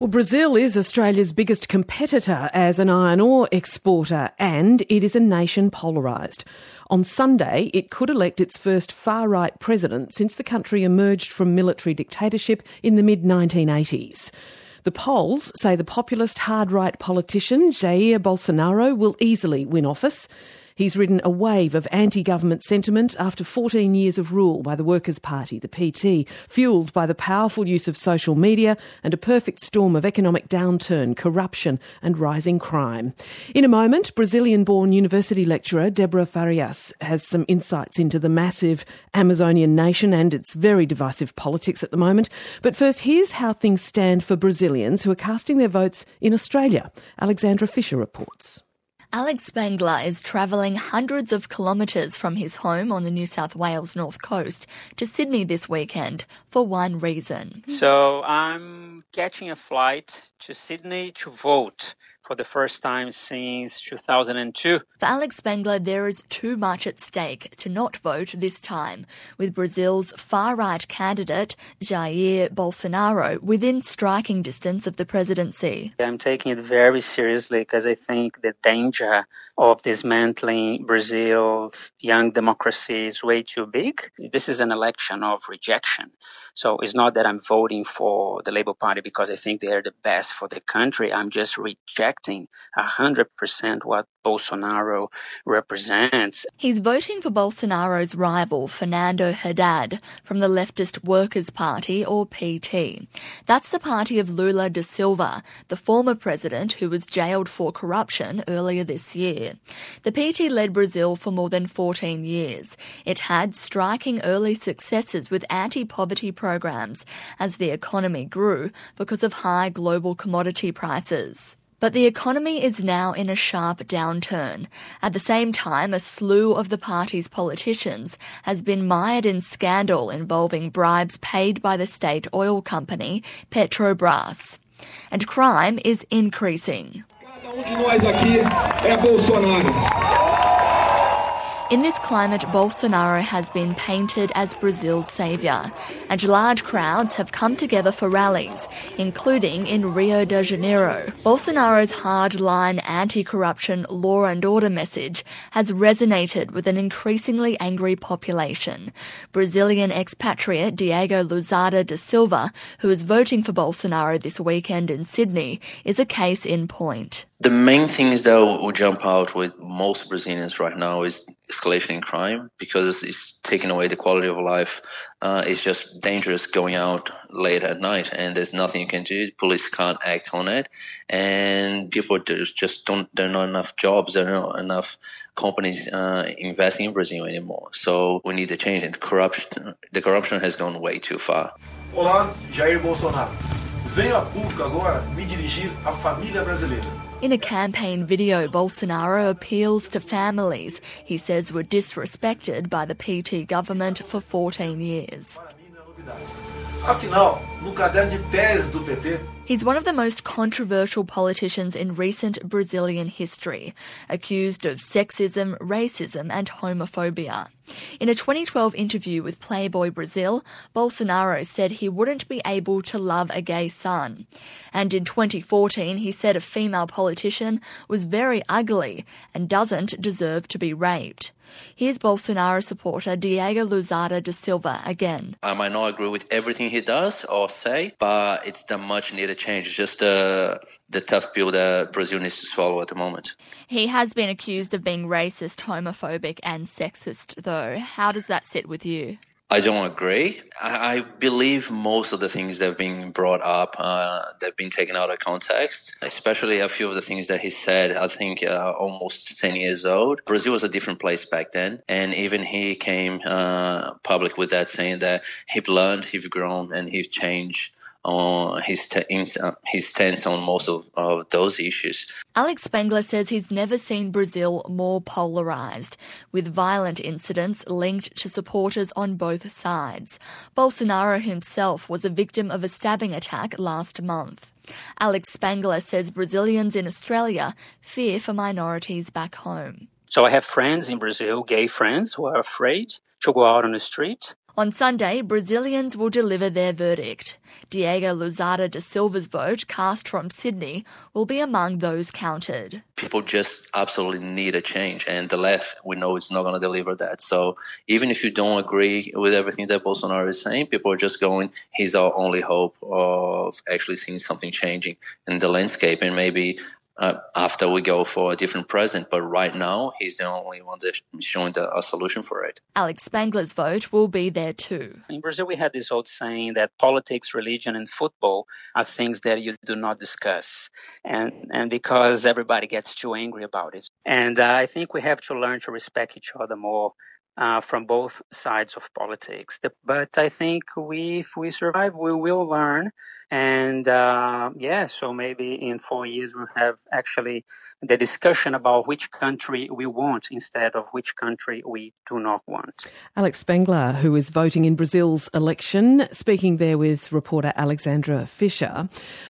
Well, Brazil is Australia's biggest competitor as an iron ore exporter, and it is a nation polarised. On Sunday, it could elect its first far-right president since the country emerged from military dictatorship in the mid-1980s. The polls say the populist hard-right politician Jair Bolsonaro will easily win office. He's ridden a wave of anti-government sentiment after 14 years of rule by the Workers' Party, the PT, fuelled by the powerful use of social media and a perfect storm of economic downturn, corruption and rising crime. In a moment, Brazilian-born university lecturer Débora Farias has some insights into the massive Amazonian nation and its very divisive politics at the moment. But first, here's how things stand for Brazilians who are casting their votes in Australia. Alexandra Fisher reports. Alex Spengler is travelling hundreds of kilometres from his home on the New South Wales north coast to Sydney this weekend for one reason. So I'm catching a flight to Sydney to vote for the first time since 2002. For Alex Spengler, there is too much at stake to not vote this time, with Brazil's far-right candidate, Jair Bolsonaro, within striking distance of the presidency. I'm taking it very seriously because I think the danger of dismantling Brazil's young democracy is way too big. This is an election of rejection. So it's not that I'm voting for the Labour Party because I think they are the best for the country. I'm just rejecting 100% what Bolsonaro represents. He's voting for Bolsonaro's rival, Fernando Haddad, from the leftist Workers' Party, or PT. That's the party of Lula da Silva, the former president who was jailed for corruption earlier this year. The PT led Brazil for more than 14 years. It had striking early successes with anti-poverty programs as the economy grew because of high global commodity prices. But the economy is now in a sharp downturn. At the same time, a slew of the party's politicians has been mired in scandal involving bribes paid by the state oil company, Petrobras. And crime is increasing. In this climate, Bolsonaro has been painted as Brazil's saviour, and large crowds have come together for rallies, including in Rio de Janeiro. Bolsonaro's hard-line anti-corruption law and order message has resonated with an increasingly angry population. Brazilian expatriate Diego Lousada da Silva, who is voting for Bolsonaro this weekend in Sydney, is a case in point. The main things that will jump out with most Brazilians right now is escalation in crime, because it's taking away the quality of life. It's just dangerous going out late at night, and there's nothing you can do. Police can't act on it, and people just don't. There are not enough jobs. There are not enough companies investing in Brazil anymore. So we need a change. And the corruption has gone way too far. Olá, Jair Bolsonaro. Venho a público agora me dirigir à família brasileira. In a campaign video, Bolsonaro appeals to families he says were disrespected by the PT government for 14 years. Afinal, no caderno de teses do PT, he's one of the most controversial politicians in recent Brazilian history, accused of sexism, racism and homophobia. In a 2012 interview with Playboy Brazil, Bolsonaro said he wouldn't be able to love a gay son. And in 2014, he said a female politician was very ugly and doesn't deserve to be raped. Here's Bolsonaro supporter Diego Lousada da Silva again. I might not agree with everything he does or say, but it's the much needed change. It's just the tough pill that Brazil needs to swallow at the moment. He has been accused of being racist, homophobic and sexist, though. How does that sit with you? I don't agree. I believe most of the things that have been brought up, they've been taken out of context, especially a few of the things that he said, I think almost 10 years old. Brazil was a different place back then, and even he came public with that, saying that he've learned, he's grown, and he's changed on his stance on most of those issues. Alex Spengler says he's never seen Brazil more polarised, with violent incidents linked to supporters on both sides. Bolsonaro himself was a victim of a stabbing attack last month. Alex Spengler says Brazilians in Australia fear for minorities back home. So I have friends in Brazil, gay friends, who are afraid to go out on the street. On Sunday, Brazilians will deliver their verdict. Diego Luzada da Silva's vote, cast from Sydney, will be among those counted. People just absolutely need a change, and the left, we know it's not going to deliver that. So even if you don't agree with everything that Bolsonaro is saying, people are just going, he's our only hope of actually seeing something changing in the landscape, and maybe after we go for a different president. But right now, he's the only one that's showing a solution for it. Alex Spangler's vote will be there too. In Brazil, we had this old saying that politics, religion, and football are things that you do not discuss. And because everybody gets too angry about it. And I think we have to learn to respect each other more from both sides of politics. But I think if we survive, we will learn. And so maybe in 4 years we'll have actually the discussion about which country we want instead of which country we do not want. Alex Spangler, who is voting in Brazil's election, speaking there with reporter Alexandra Fisher.